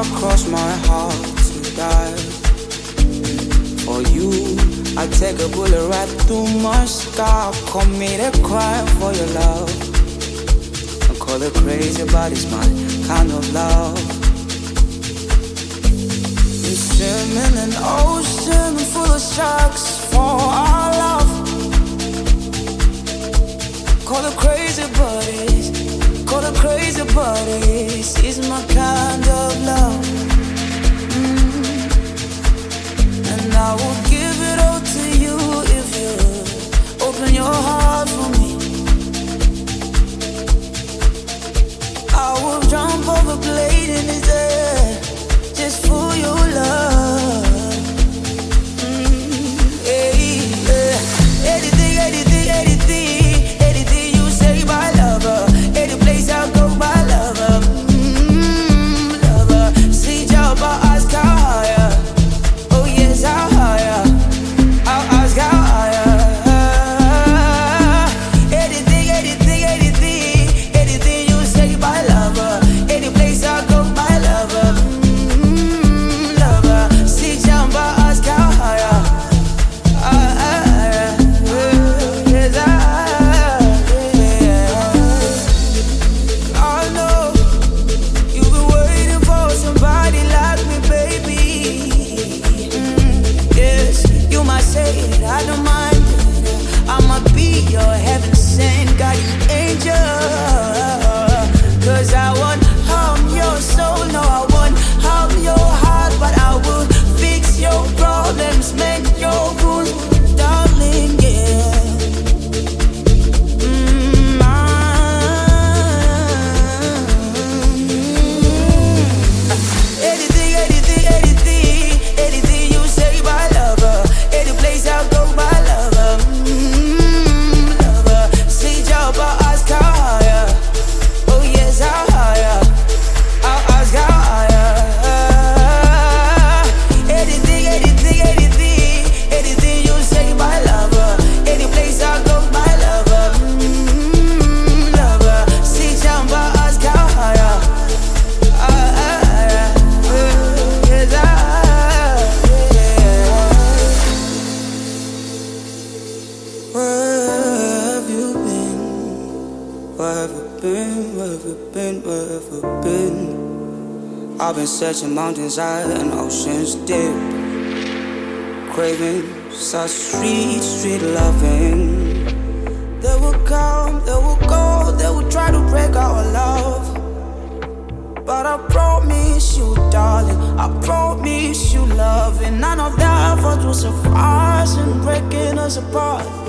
cross my heart to die. For you, I take a bullet right through my scar. Commit a crime for your love. I call it crazy, but it's my kind of love. We swim in an ocean full of sharks for our love. Call it crazy, but it's my kind of love. And I will give it all to you if you open your heart for me. I will jump over blade in his air just for your love. Anything you say, my lover. Any place I go, my lover. Lover. See, jump, I'll ask how higher. Oh yes, how higher. I'll ask how higher. Anything you say, my lover. Any place I go, my lover. Lover. See, jump, I'll ask how higher. I don't mind it. I'ma be your heaven sent guardian angel. Cause I won't harm your soul, no, I won't harm your heart. But I will fix your problems, mend your wounds, darling, yeah. Anything you say, my lover. Any place I go, my lover. Lover. See, job, I'll ask how higher. Oh yes, how higher. I'll ask how higher. Anything you say, my lover. Any place I go, my lover. Lover. See, job, I'll ask how higher. Yes, Where have you been? Where have you been? Where have you been? Where have you been? I've been searching mountains high and oceans deep, craving such sweet loving. They will come, they will go, they will try to break our love. But I promise you, darling, I promise you love. And none of their efforts will suffice in breaking us apart.